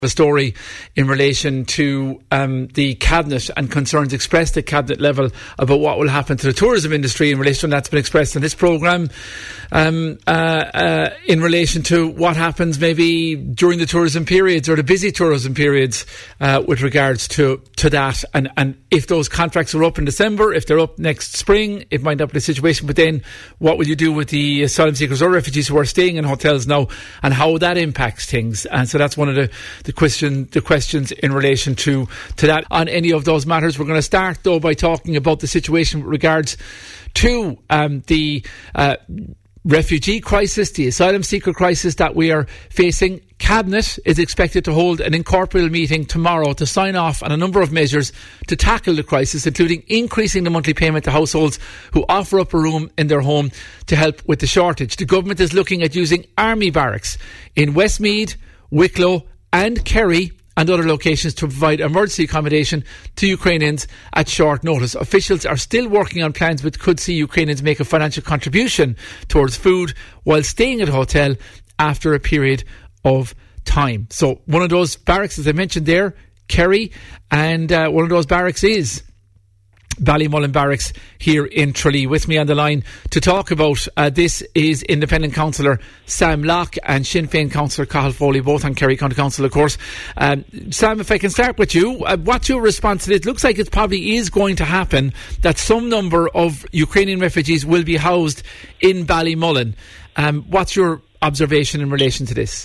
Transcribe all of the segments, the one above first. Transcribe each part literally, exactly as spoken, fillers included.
a story in relation to um, the Cabinet and concerns expressed at Cabinet level about what will happen to the tourism industry in relation to that's been expressed in this programme um, uh, uh, in relation to what happens maybe during the tourism periods or the busy tourism periods uh, with regards to, to that, and, and if those contracts are up in December, if they're up next spring, it might not be the situation, but then what will you do with the asylum seekers or refugees who are staying in hotels now and how that impacts things? And so that's one of the, the question the questions in relation to to that on any of those matters. We're going to start though by talking about the situation with regards to um, the uh, refugee crisis, the asylum seeker crisis that we are facing. Cabinet is expected to hold an incorporeal meeting tomorrow to sign off on a number of measures to tackle the crisis, including increasing the monthly payment to households who offer up a room in their home to help with the shortage. The government is looking at using army barracks in Westmeath, Wicklow and Kerry and other locations to provide emergency accommodation to Ukrainians at short notice. Officials are still working on plans which could see Ukrainians make a financial contribution towards food while staying at a hotel after a period of time. So one of those barracks, as I mentioned there, Kerry, and uh, one of those barracks is Ballymullen Barracks here in Tralee. With me on the line to talk about uh, this is Independent Councillor Sam Locke and Sinn Féin Councillor Cathal Foley, both on Kerry County Council, of course. Um, Sam, if I can start with you, uh, what's your response to this? It looks like it probably is going to happen that some number of Ukrainian refugees will be housed in Ballymullen. Um, what's your observation in relation to this?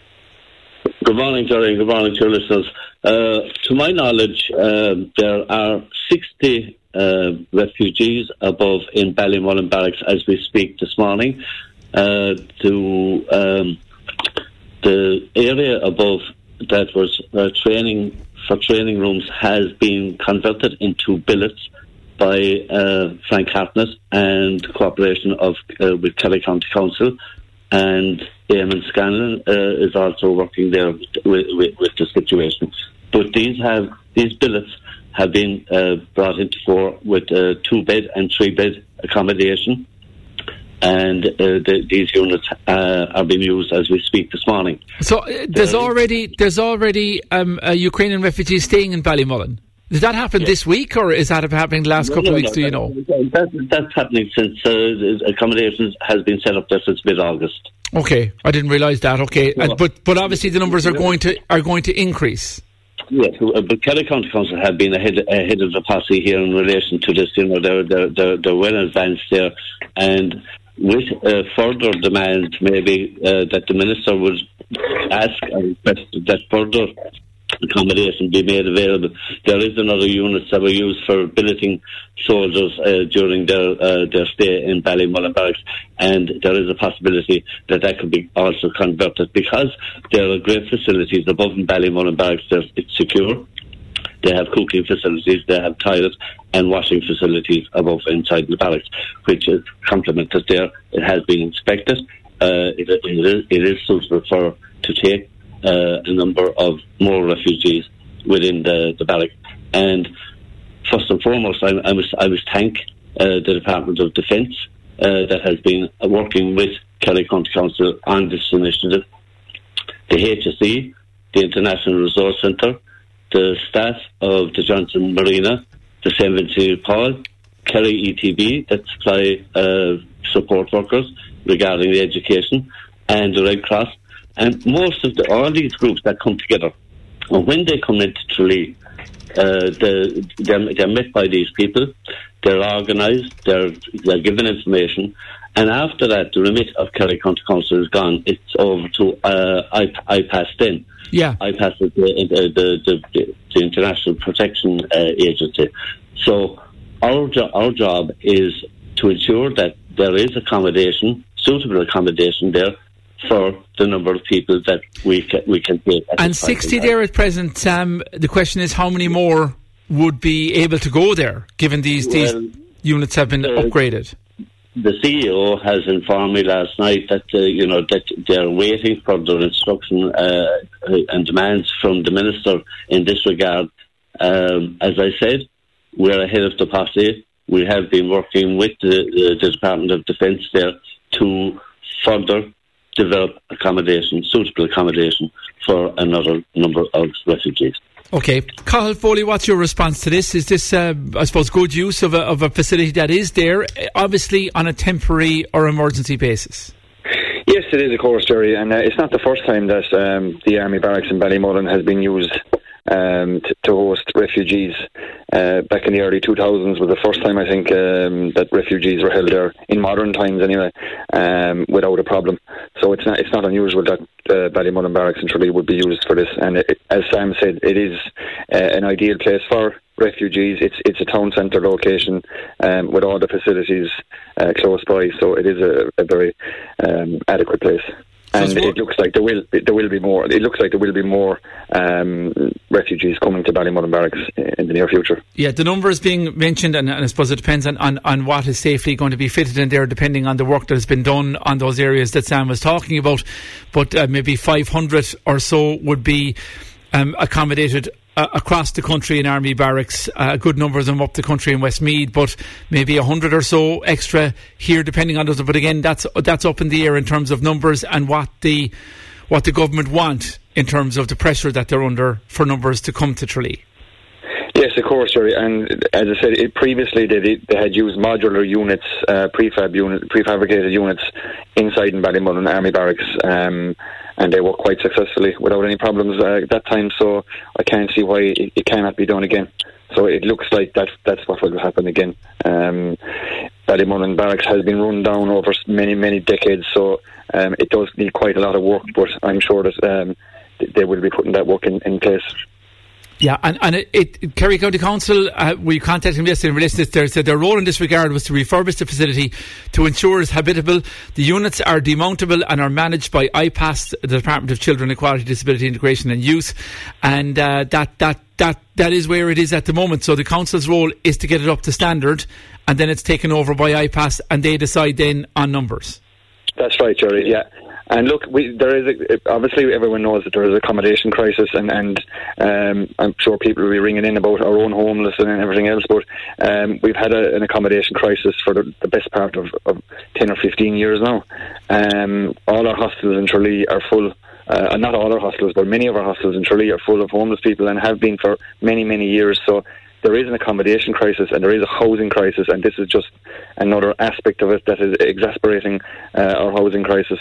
Good morning, Jerry. Good morning to your listeners. Uh, to my knowledge, uh, there are sixty uh, refugees above in Ballymullen Barracks as we speak this morning. Uh, to um, the area above that was uh, training for training rooms has been converted into billets by uh, Frank Hartnett and cooperation of uh, with Kerry County Council, and Eamon Scanlon uh, is also working there with, with, with the situation. But these have these billets have been uh, brought into fore with uh, two bed and three bed accommodation, and uh, the, these units uh, are being used as we speak this morning. So uh, there's already there's already um, a Ukrainian refugee staying in Ballymullen. Did that happen yes. this week, or is that happening the last no, couple no, of weeks? No, do you that, know? That, that's happening since uh, accommodations has been set up there since mid-August. Okay, I didn't realise that. Okay, no. and, but but obviously the numbers are going to are going to increase. Yes, but Kerry County Council have been ahead ahead of the posse here in relation to this. You know, they're they're they're, they're well advanced there, and with uh, further demands, maybe uh, that the minister would ask and request that further accommodation be made available. There is another unit that were used for billeting soldiers uh, during their uh, their stay in Ballymullen Barracks, and there is a possibility that that could be also converted because there are great facilities above in Ballymullen Barracks. It's secure. They have cooking facilities, they have toilets and washing facilities above inside the barracks, which is complemented there. It has been inspected. Uh, it, it, is, it is suitable for to take Uh, a number of more refugees within the, the barrack. And first and foremost, I, I must I must thank uh, the Department of Defence uh, that has been working with Kerry County Council on this initiative, the H S E, the International Resource Centre, the staff of the Johnson Marina, the Saint Vincent de Paul, Kerry E T B that supply uh, support workers regarding the education, and the Red Cross. And most of the, all these groups that come together, and when they come into Tralee, uh, they're, they're, they're met by these people, they're organised, they're, they're given information, and after that, the remit of Kerry County Council is gone. It's over to uh, I, IPAS then. Yeah. IPAS is the, the, the, the, the International Protection uh, Agency. So our, jo- our job is to ensure that there is accommodation, suitable accommodation there, for the number of people that we can, we can take. And sixty there at present, Sam, the question is how many more would be able to go there, given these, well, these units have been uh, upgraded? The C E O has informed me last night that, uh, you know, that they're waiting for the instruction uh, and demands from the Minister in this regard. Um, as I said, we're ahead of the posse. We have been working with the, the, the Department of Defence there to further develop accommodation, suitable accommodation for another number of refugees. Okay. Cathal Foley, what's your response to this? Is this, uh, I suppose, good use of a, of a facility that is there, obviously on a temporary or emergency basis? Yes, it is, of course, Jerry, and uh, it's not the first time that um, the Army Barracks in Ballymullen has been used um, to, to host refugees. Uh, back in the early two thousands was the first time, I think, um, that refugees were held there, in modern times anyway, um, without a problem. So it's not it's not unusual that uh, Ballymullen Barracks in Tralee would be used for this. And it, as Sam said, it is uh, an ideal place for refugees. It's it's a town centre location um, with all the facilities uh, close by, so it is a, a very um, adequate place. And it looks like there will there will be more. It looks like there will be more um, refugees coming to Ballymullen Barracks in the near future. Yeah, the numbers being mentioned, and, and I suppose it depends on, on, on what is safely going to be fitted in there, depending on the work that has been done on those areas that Sam was talking about. But uh, maybe five hundred or so would be um, accommodated Uh, across the country in Army Barracks, uh, a good number of them up the country in Westmeath, but maybe a hundred or so extra here, depending on those. But again, that's that's up in the air in terms of numbers and what the what the government want in terms of the pressure that they're under for numbers to come to Tralee. Yes, of course, Jerry. And as I said, it, previously they, they had used modular units, uh, prefab unit, prefabricated units inside in Ballymullen Army Barracks, um, and they worked quite successfully without any problems uh, at that time. So I can't see why it, it cannot be done again. So it looks like that that's what will happen again. Um, Ballymullen Barracks has been run down over many, many decades, so um, it does need quite a lot of work, but I'm sure that um, they will be putting that work in, in place. Yeah, and, and it, it, Kerry County Council, uh, we contacted them yesterday in relation to this. They said their role in this regard was to refurbish the facility to ensure it's habitable. The units are demountable and are managed by I PASS, the Department of Children, Equality, Disability, Integration and Youth. And uh, that, that, that, that is where it is at the moment. So the Council's role is to get it up to standard, and then it's taken over by I PASS, and they decide then on numbers. That's right, Jerry, yeah. And look, we, there is a, obviously everyone knows that there is a accommodation crisis, and, and um, I'm sure people will be ringing in about our own homeless and everything else, but um, we've had a, an accommodation crisis for the, the best part of, of ten or fifteen years now. Um, all our hostels in Tralee are full, uh, not all our hostels, but many of our hostels in Tralee are full of homeless people and have been for many, many years. So there is an accommodation crisis and there is a housing crisis, and this is just another aspect of it that is exasperating uh, our housing crisis.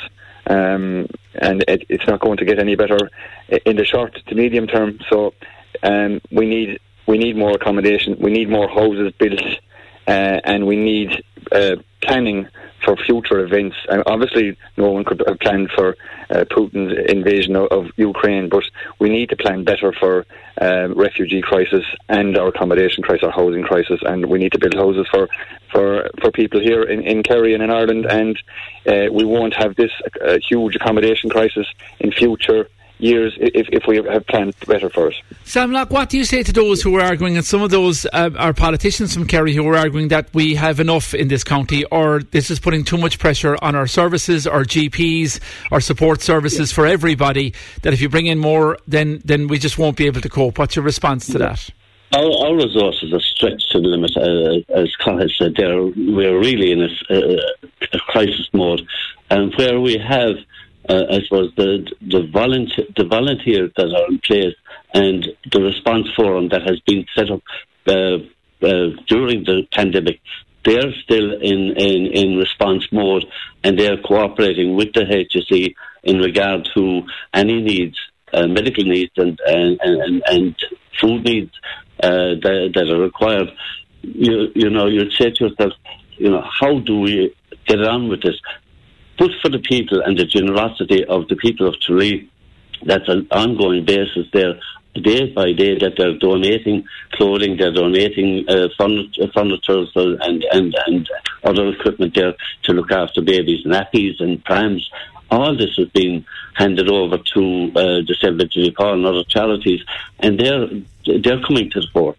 Um, and it, it's not going to get any better in the short to medium term. So um, we need we need more accommodation, we need more houses built, uh, and we need uh, planning for future events. And obviously, no one could have planned for uh, Putin's invasion of, of Ukraine, but we need to plan better for uh, refugee crisis and our accommodation crisis, our housing crisis, and we need to build houses for for, for people here in, in Kerry and in Ireland, and uh, we won't have this uh, huge accommodation crisis in future years if, if we have planned better for it. Sam Locke, what do you say to those who are arguing, and some of those uh, are politicians from Kerry who are arguing that we have enough in this county, or this is putting too much pressure on our services, our G Ps, our support services for everybody, that if you bring in more, then, then we just won't be able to cope? What's your response to that? Our, our resources are stretched to the limit, uh, as Cathal said there. We're really in a, a, a crisis mode, and where we have Uh, I suppose the the, volunteer, the volunteers that are in place and the response forum that has been set up uh, uh, during the pandemic, they're still in, in, in response mode, and they're cooperating with the H S E in regard to any needs, uh, medical needs and and, and, and food needs uh, that, that are required. You, you know, you'd say to yourself, you know, how do we get on with this? But for the people and the generosity of the people of Tralee, that's an ongoing basis there, day by day, that they're donating clothing, they're donating uh, furniture, furniture and, and, and other equipment there to look after babies, nappies and prams. All this has been handed over to uh, the Saint Vincent de Paul and other charities, and they're they're coming to the fore.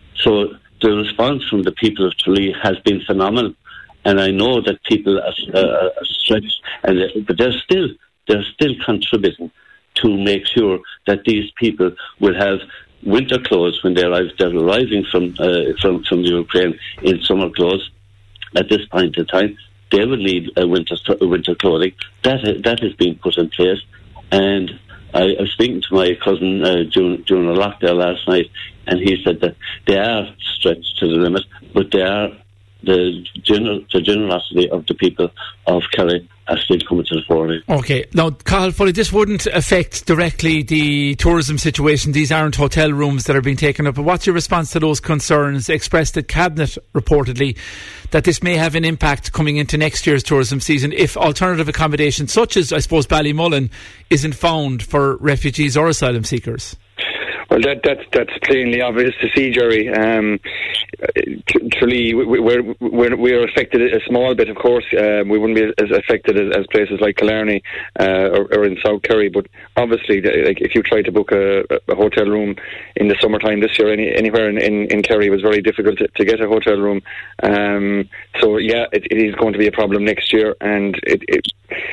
So the response from the people of Tralee has been phenomenal. And I know that people are, uh, are stretched, and but they're still they're still contributing to make sure that these people will have winter clothes when they arrive. They're arriving from uh, from from Ukraine in summer clothes at this point in time. they would need uh, winter winter clothing. That that has been put in place, and I, I was speaking to my cousin uh, during, during a lockdown last night, and he said that they are stretched to the limit, but they are the general the generosity of the people of Kerry are still coming to the fore. Okay, now Cathal Foley, this wouldn't affect directly the tourism situation. These aren't hotel rooms that are being taken up. But what's your response to those concerns expressed at Cabinet reportedly that this may have an impact coming into next year's tourism season if alternative accommodation, such as I suppose Ballymullen, isn't found for refugees or asylum seekers? Well, that, that's that's plainly obvious to see, Jerry. Um, Tralee, we're, we're we're affected a small bit, of course. Um, we wouldn't be as affected as, as places like Killarney uh, or, or in South Kerry. But obviously, like if you try to book a, a hotel room in the summertime this year, any, anywhere in, in, in Kerry, it was very difficult to, to get a hotel room. Um, so yeah, it, it is going to be a problem next year, and it. it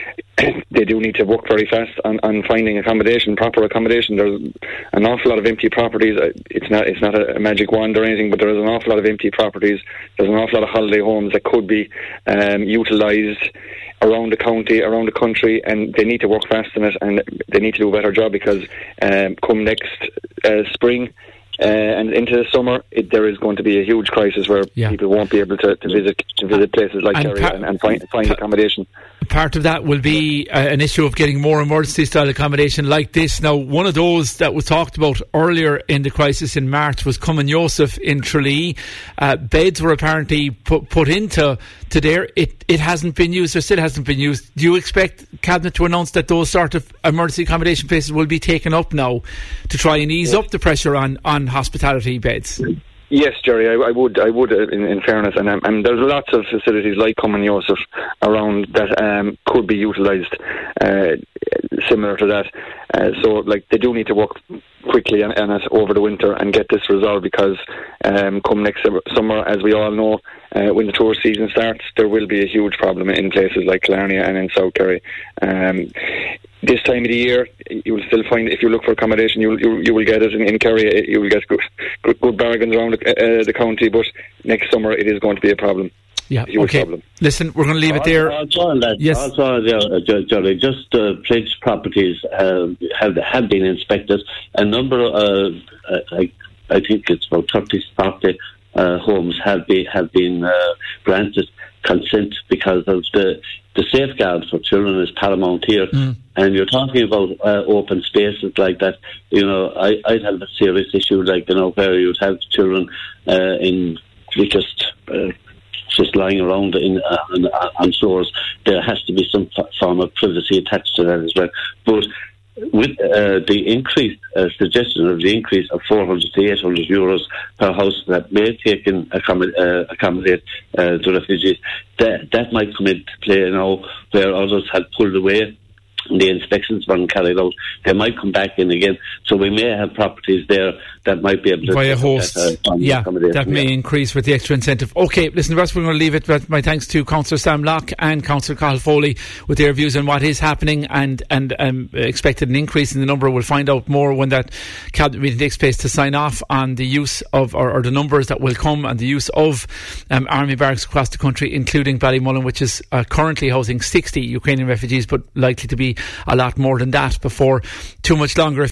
they do need to work very fast on, on finding accommodation, proper accommodation. There's an awful lot of empty properties. It's not it's not a, a magic wand or anything, but there is an awful lot of empty properties. There's an awful lot of holiday homes that could be um, utilised around the county, around the country, and they need to work fast on it, and they need to do a better job because um, come next uh, spring, Uh, and into the summer, it, there is going to be a huge crisis where yeah. people won't be able to, to visit to visit places like Kerry and, and, and find, find accommodation. Part of that will be uh, an issue of getting more emergency-style accommodation like this. Now, one of those that was talked about earlier in the crisis in March was Cumann Youssef in Tralee. Uh, beds were apparently put, put into to there. It, it hasn't been used, or still hasn't been used. Do you expect Cabinet to announce that those sort of emergency accommodation places will be taken up now to try and ease yes. up the pressure on, on hospitality beds? Yes, Jerry, I, I would, I would, uh, in, in fairness, and, um, and there's lots of facilities like Cumann Youssef around that um, could be utilised uh, similar to that. Uh, so, like, they do need to work quickly on, on it over the winter and get this resolved because um, come next summer, as we all know, uh, when the tourist season starts, there will be a huge problem in places like Killarney and in South Kerry. Um, This time of the year, you will still find, if you look for accommodation, you will, you, you will get it in, in Kerry. You will get good, good, good bargains around the, uh, the county, but next summer it is going to be a problem. Yeah, a huge okay. problem. Listen, we're going to leave it there. Also, on that, yes. also uh, Jerry, just uh, pledged properties uh, have have been inspected. A number, uh, uh, I, I think it's about thirty, forty uh, homes have been have been uh, granted consent because of the the safeguard for children is paramount here. Mm. And you're talking about uh, open spaces like that. You know, I, I'd have a serious issue like, you know, where you'd have children uh, in just uh, just lying around in uh, on, on shores. There has to be some f- form of privacy attached to that as well. But with uh, the increase, uh, suggestion of the increase of four hundred to eight hundred euros per house that may take in accommodate, uh, accommodate uh, the refugees, that that might come into play now where others had pulled away. The inspections weren't carried out. They might come back in again. So we may have properties there that might be able to... Via hosts. That, uh, yeah, that may yeah. increase with the extra incentive. OK, listen, the rest we're going to leave it with my thanks to Councillor Sam Locke and Councillor Cathal Foley with their views on what is happening and, and um, expected an increase in the number. We'll find out more when that Cabinet meeting takes place to sign off on the use of, or, or the numbers that will come and the use of um, army barracks across the country, including Ballymullen, which is uh, currently housing sixty Ukrainian refugees, but likely to be a lot more than that before too much longer.